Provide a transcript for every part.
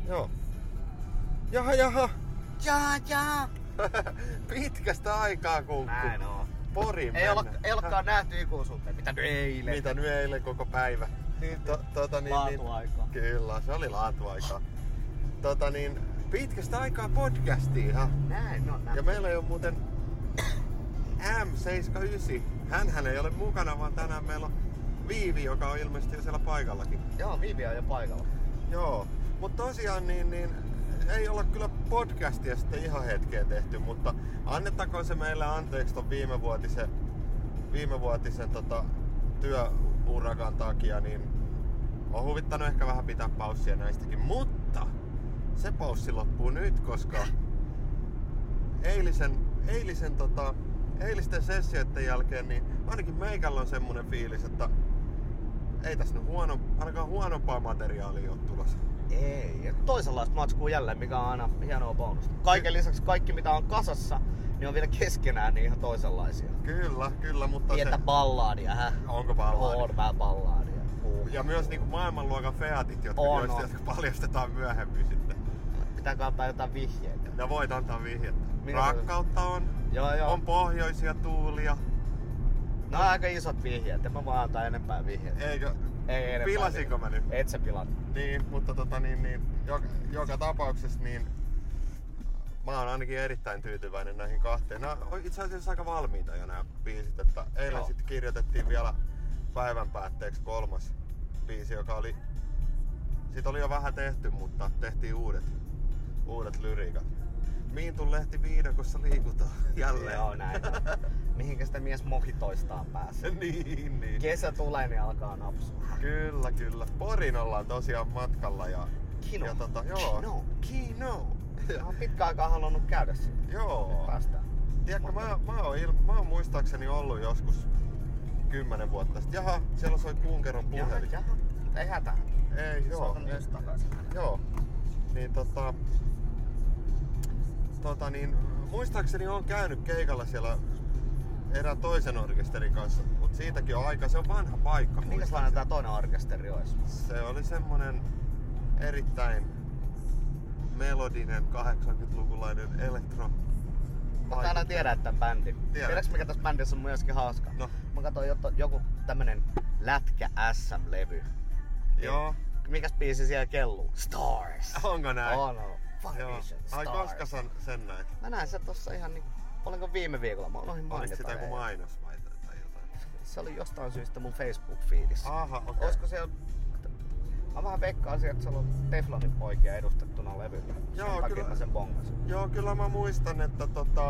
Joo. Jaha. Jaha. Pitkästä aikaa kun Näin on. Poriin Ei olekaan nähty ikuisuuteen. Mitä nyt eilen? Koko päivä. Niin, Laatuaikaa. Kyllä, se oli laatuaikaa. Pitkästä aikaa podcastia. Näin on. Ja meillä ei ole muuten M79. Hänhän ei ole mukana, vaan tänään meillä on Viivi, joka on ilmeisesti jo siellä paikallakin. Joo, Viivi on jo paikalla. Joo, mutta tosiaan niin ei olla kyllä podcastia sitten ihan hetkeen tehty, mutta annettakoon se meille anteeksi ton viimevuotisen työurakan takia, niin on huvittanut ehkä vähän pitää paussia näistäkin, mutta se paussi loppuu nyt, koska eilisten sessioiden jälkeen niin ainakin meikällä on semmonen fiilis, että ei tässä nyt ainakaan huonompaa materiaalia ole tulossa. Ei. Toisenlaista matskua jälleen, mikä on aina hienoa bonusta. Kaiken lisäksi kaikki mitä on kasassa, niin on vielä keskenään niin ihan toisenlaisia. Kyllä, mutta pientä ballaadia, Onko ballaadia? On vähän ballaadia. Ja myös niinku maailmanluokan featit, jotka paljastetaan myöhemmin sitten. Pitääkö antaa jotain vihjeitä? Ja voit antaa vihjettä. Rakkautta on. Joo. On pohjoisia tuulia. No aika isot vihjeet, en mä vaan antaa enempää vihjeitä. Eikö? Ei enempää. Pilasinko mä nyt? Et sä pilat. Niin, mutta joka tapauksessa niin mä oon ainakin erittäin tyytyväinen näihin kahteen. Nämä on itse asiassa aika valmiita jo nämä biisit, että eilen sitten kirjoitettiin vielä päivän päätteeksi 3. biisi, joka oli... Siitä oli jo vähän tehty, mutta tehtiin uudet lyriikat. Miintun lehti viidakossa liikutaan jälleen. Joo, näin. Mihinkä sitä mies mohitoistaan pääsee. niin. Kesä tulee, niin alkaa napsua. Kyllä. Porin ollaan tosiaan matkalla ja... Kino. Mä oon pitkään aikaa halunnut käydä siinä. Joo. Päästään. Tiedätkö, mä oon muistaakseni ollut joskus 10 vuotta sitten. Jaha, siellä soi Kunkeron puhelin. Jaha. Ei hätää. Ei, joo. Soitan myös takaisin. Joo. Niin niin muistaakseni on käynyt keikalla siellä erään toisen orkesterin kanssa, mutta siitäkin on aika, se on vanha paikka. Minkälainen tää toinen orkesteri olisi? Se oli semmonen erittäin melodinen 80-lukulainen elektro. Mä aina tiedän, että bändi. Tiedätkö mikä tässä bändissä on myöskin hauska? No. Mä katsoin joku tämmönen lätkä SM-levy. Joo. Mikäs biisi siellä kelluu? Stars. Onko näin? On. Joo. Ai koska sen näit? Mä näin sen tossa ihan niinku... Olinko viime viikolla? Mä unohdin mainita. Oliko sitä joku mainos vai jotain? Se oli jostain syystä mun Facebook-fiidissä. Aha, okei. Olisiko siellä... Mä vähän veikkaan sieltä, että siellä on Teflonin poikia edustettuna levyllä. Joo, sen takia mä sen bongasin. Joo, kyllä mä muistan, että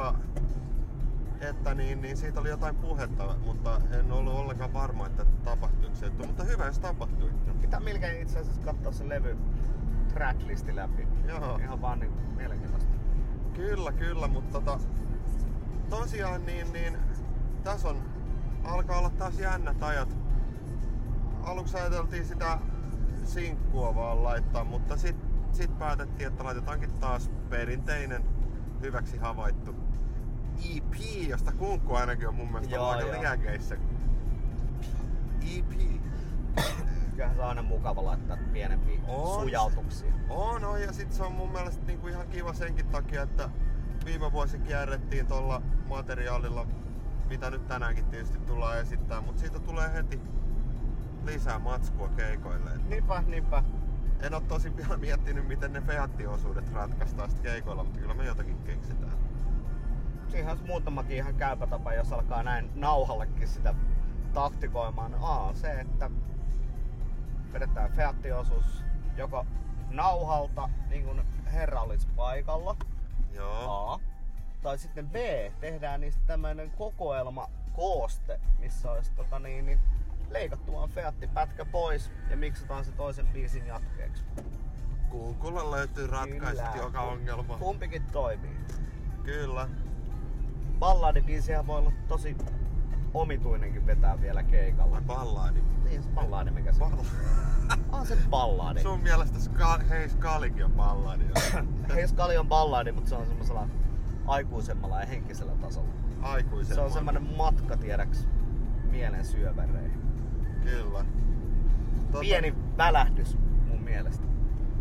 niin siitä oli jotain puhetta, mutta en ollut ollenkaan varma, että tapahtuiko se. Mutta hyvä, se tapahtui. No, pitää melkein itse asiassa katsoa se levy tracklisti läpi. Joo. Ihan vaan niin mielenkiintoista. Kyllä, mutta tosiaan niin tässä alkaa olla taas jännät ajat. Aluksi ajateltiin sitä sinkkua vaan laittaa, mutta sit päätettiin, että laitetaankin taas perinteinen hyväksi havaittu EP, josta Kunkku ainakin on mun mielestä aika liäkeissä. EP. Kyllähän se on aina mukava laittaa pienempiä sujautuksia. On, ja sit se on mun mielestä niinku ihan kiva senkin takia, että viime vuosi kierrettiin tolla materiaalilla, mitä nyt tänäänkin tietysti tullaan esittää, mutta siitä tulee heti lisää matskua keikoille. Niinpä. En oo tosi vielä miettinyt, miten ne feattiosuudet ratkaistaan sit keikoilla, mutta kyllä me jotakin keksitään. Siihen on muutamakin ihan käypä tapa, jos alkaa näin nauhallekin sitä taktikoimaan. Se, että vedetään feattiosuus joko nauhalta, niin kuin herra olisi paikalla. Joo. Tai sitten B, tehdään niistä tämmöinen kokoelma kooste, missä olisi leikattu vaan feattipätkä pois ja miksataan se toisen biisin jatkeeksi. Kunkulla löytyy ratkaisut joka ongelma. Kumpikin toimii. Kyllä. Balladibiisiä voi olla tosi omituinenkin vetää vielä keikalla. Balladi? Niin se balladi mikä se on. Se balladi. Sun mielestä Hei Skalikin on balladi? Hei Skali on balladi, mutta se on semmosella aikuisemmalla ja henkisellä tasolla. Se on semmonen matka tiedäks mielen syövereihin. Kyllä. Pieni välähdys mun mielestä.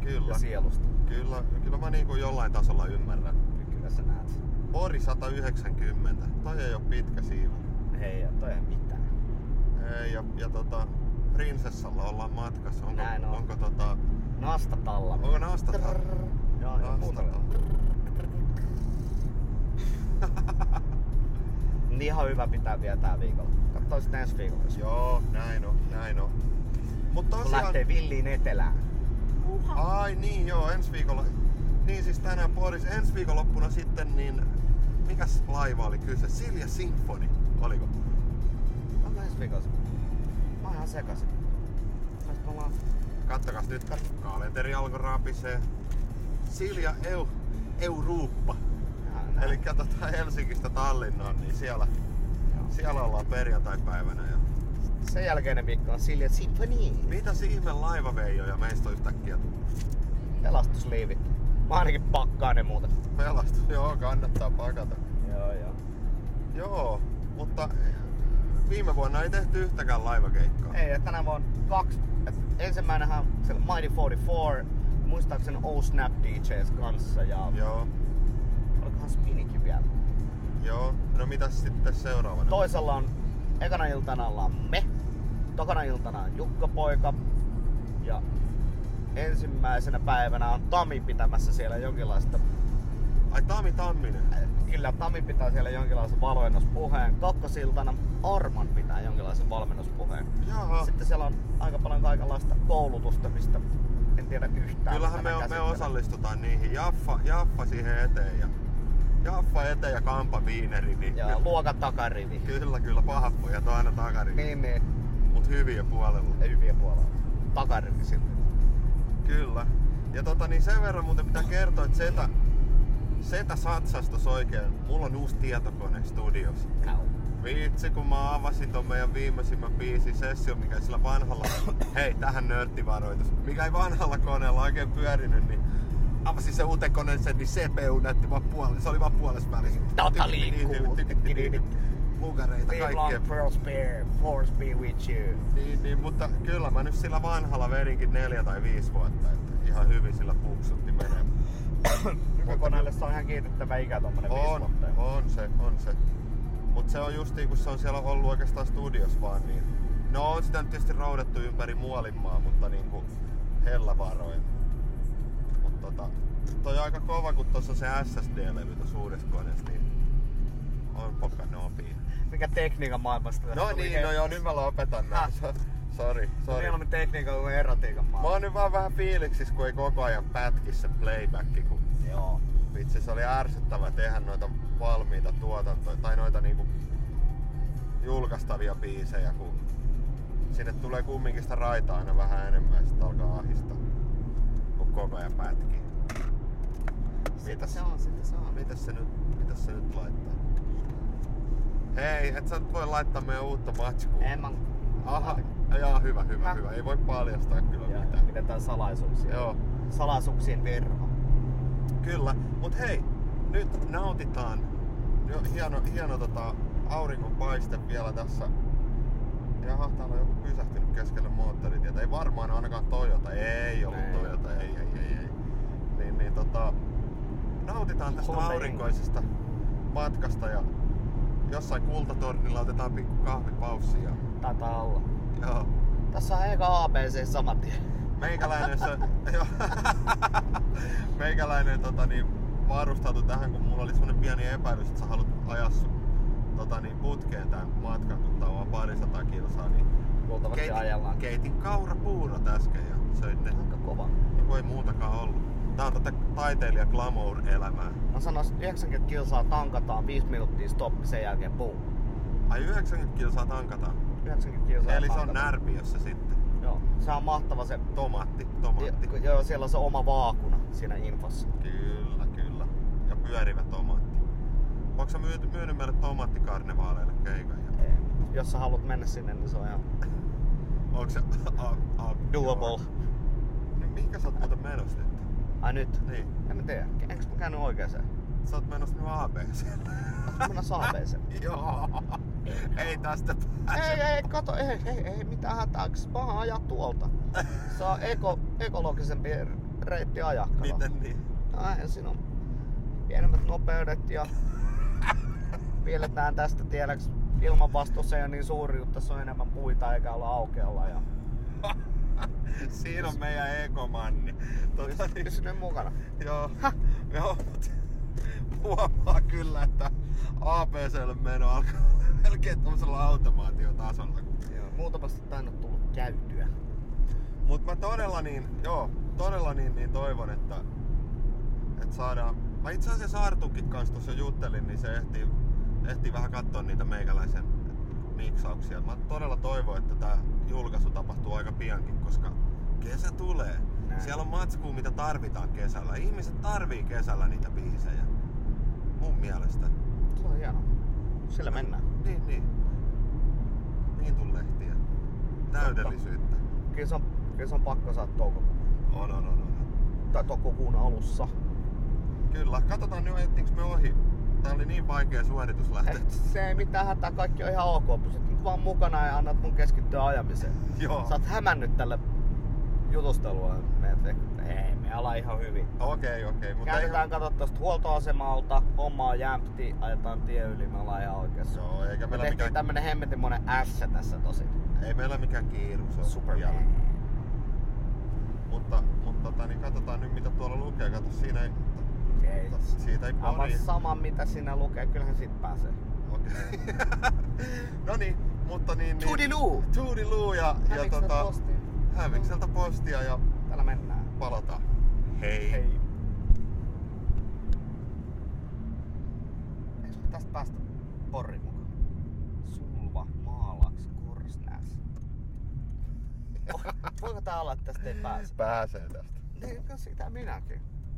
Kyllä. ja sielusta. Kyllä mä niinku jollain tasolla ymmärrän. Kyllä sä näet. Pori 190. Toi ei oo pitkä siivu. Hei, ja toi ei mitään. Ei, ja Prinsessalla ollaan matkassa. Näin on. Onko Nastatalla. Onko Nastatalla? Joo, Nastatalla. Niin ihan hyvä pitää vielä tää viikolla. Kattoo sitten ensi viikolla. Joo, näin on. Mut Kun tosiaan... lähtee villiin etelään. Ai niin joo, ensi viikolla. Niin siis tänään Poris. Ensi viikonloppuna sitten niin... Mikäs laiva oli kyse? Silja Symphony, oliko? Onko ensi viikolla? Mä oon ihan sekasin. Kattokas nyt, kalenteri alkoi rapisee. Silja Eurooppa. Eli Helsingistä Tallinnaan, niin siellä ollaan perjantai-päivänä. Ja... Sen jälkeinen viikko on Silja Symphony. Mitäs ihme laivaveijoja meistä on yhtäkkiä tullut? Pelastusliivit. Mä ainakin pakkaan ne muuten. Pelastus, joo, kannattaa pakata. Joo. Joo, mutta viime vuonna ei tehty yhtäkään laivakeikkaa. Ei, että tänä vuonna 2. Ensimmäinenhän se Mighty 44, muistaakseni O-Snap DJs kanssa ja... Joo. Olikohan Spinikin vielä? Joo, no mitäs sitten seuraavana? Toisella on, ekana iltana ollaan me, tokana iltana on Jukka-poika ja ensimmäisenä päivänä on Tami pitämässä siellä jonkinlaista... Ai Tami Tamminen? Kyllä, Tami pitää siellä jonkinlaisen valmennuspuheen. Kakkosiltana Arman pitää jonkinlaisen valmennuspuheen. Jaha. Sitten siellä on aika paljon kaikenlaista koulutusta, mistä en tiedä yhtään. Kyllähän me osallistutaan niihin. Jaffa siihen eteen ja Jaffa eteen ja Kampa viineri. Niin ja luokan takarivi. Kyllä, pahapojat on aina takarivi. Niin. Mut hyviä puolella. Hyviä puolella. Takarivi silti. Kyllä. Ja niin sen verran muuten pitää kertoa, että Setä satsastus oikein. Mulla on uusi tietokone studiossa. Vitsi, kun mä avasin ton meidän viimeisimmän biisin sessio, mikä sillä vanhalla... Hei, tähän nörttivaroitus. Mikä ei vanhalla koneella oikein pyörinyt, niin avasin se uutekoneen sen, niin CPU näytti vaan puolella. Se oli vaan puolessa välissä. Tota liikkuu. Lukareita, kaikkea. Force be with you. Niin, mutta kyllä mä nyt sillä vanhalla vedinkin 4 tai 5 vuotta. Että ihan hyvin sillä puksutti menee. Nykykoneelle se on ihan kiitettävä ikä tommonen 5 vuotta. On se. Mut se on justiin, kun se on siellä ollut oikeastaan studios vaan niin... No on sitä nyt tietysti roudattu ympäri Muolinmaa, mutta niinku hellävaroin. Mut toi on aika kova, kun tossa on se SSD-levy tossa uudessa koneessa, niin on pokka nopii. Mikä tekniikan maailmasta? No niin, no joo, nyt mä lopetan nää. Sori. Mieluummin tekniikan kuin erotiikan maailmasta. Mä oon nyt vaan vähän fiiliksis, kun ei koko ajan pätki se playbacki, kun... Joo. Vitsi, se oli ärsyttävää tehdä noita valmiita tuotantoja, tai noita niinku julkaistavia biisejä, kun sinne tulee kumminkin sitä raitaa aina vähän enemmän ja sit alkaa ahistaa, kun koko ajan pätkii. Sitä se on. Mitäs se nyt laittaa? Hei, et sä nyt voi laittaa meidän uutta matskua. En mä... Aha, jaa, hyvä. Ei voi paljastaa kyllä mitään. Pidetään salaisuuksia. Joo. Salaisuuksien verho. Kyllä, mut hei, nyt nautitaan. Hieno auringonpaiste vielä tässä. Jaha, täällä on joku pysähtynyt keskelle moottoritietä. Ei varmaan ainakaan Toyota. Ei ollut Toyota, ei. Niin, nautitaan tästä aurinkoisesta matkasta ja jossain kultatornilla otetaan pikku kahvipaussia. Taitaa olla. Joo. Tässä on eka ABC saman tien. Meikäläinen varustautui tähän, kun mulla oli semmonen pieni epäilys, että sä haluat ajaa sun putkeen tän matkan, kun tää on vaan 200 kilsaa, niin luultavasti ajellaan. Keitin kaurapuurot äsken ja söin ne. Aika kova. Joku ei muutakaan ollut. Tää on tätä taiteilija glamour-elämää. Mä sanoisin, että 90 kilsaa tankataan, 5 minuuttia stoppi, sen jälkeen boom. Ai 90 kilsaa tankataan? 90 kilsaa eli tankataan. Se on närpiössä sitten. Joo, se on mahtava se... Tomaatti. Joo, siellä on se oma vaakuna siinä infossa. Kyllä. Ja pyörivä tomaatti. Onko sä myynyt meille tomaattikarnevaaleille keikan? Ei. Jos sä haluat mennä sinne, niin se on ihan... Onko se... doable. Niin mihinkä sä oot muuten menossa nyt? Ai nyt? Niin. En mä tiedä. Enkö mä käynyt oikeeseen? Sä oot menossa nyt ABC:lle. Ootko menossa ABC:lle? Joo. Ei tästä pääse. Ei, kato, ei mitään hätää, mä ajaa tuolta. Se on ekologisempi reitti ajaa. Miten niin? No siinä on pienemmät nopeudet ja piirretään tästä tiedäks ilmanvastuussa ei ole niin suuri juttu, tässä on enemmän puita eikä olla aukealla. Ja... Siinä on meidän ekomanni. Pysy nyt mukana. Joo, mutta huomaa kyllä, että APC:lle meno alkaa melkein tommosella automaatiotasolla. Joo, muutamasti tainnut tullut käytyä. Mut mä todella toivon, että saadaan... Mä itse asiassa Artukin kanssa tuossa juttelin, niin se ehtii vähän katsoa niitä meikäläisen miksauksia. Mä todella toivon, että tää julkaisu tapahtuu aika piankin, koska kesä tulee. Näin. Siellä on matskua, mitä tarvitaan kesällä. Ihmiset tarvii kesällä niitä biisejä. Mun mielestä. Se on hienoa. Sillä mennään. Niin. Lehtiä. Täydellisyyttä. Kyllä se on pakko saada toukokuun. On. Tai toukokuun alussa. Kyllä. Katsotaan nyt, ettiinkö me ohi. Tää oli niin vaikea suoritus lähteä. Se ei mitään hätää, kaikki on ihan ok. Pysyt nyt vaan mukana ja annat mun keskittyä ajamiseen. Joo. Sä oot hämännyt tälle jutustelua. Ei, me ollaan ihan hyvin. Okei. Kääntetään katsoa tosta huoltoasemalta, homma on jämpti, ajetaan tie yli, me ollaan ihan oikeassa. Joo, eikä Me meillä tehtiin mikään... tämmönen hemmetimoinen ässä tässä tosin. Ei meillä mikään kiiru, se on Superman. vielä. Mutta niin katsotaan nyt mitä tuolla lukee. Kato, siinä ei... Ei. Siitä ei Aivan pari. sama mitä siinä lukee, kyllähän siitä pääsee. Okei. No niin, mutta niin... Toodiloo! Toodiloo ja postia. Hävikseltä postia ja Täällä mennään. palataan. Hei. Hei. Eikö me tästä päästä Porri mukaan? Sulva, Maalaks, Korsnäs. Voiko tää olla, että tästä ei pääse? Pääsee tästä. Niin, sitä minäkin.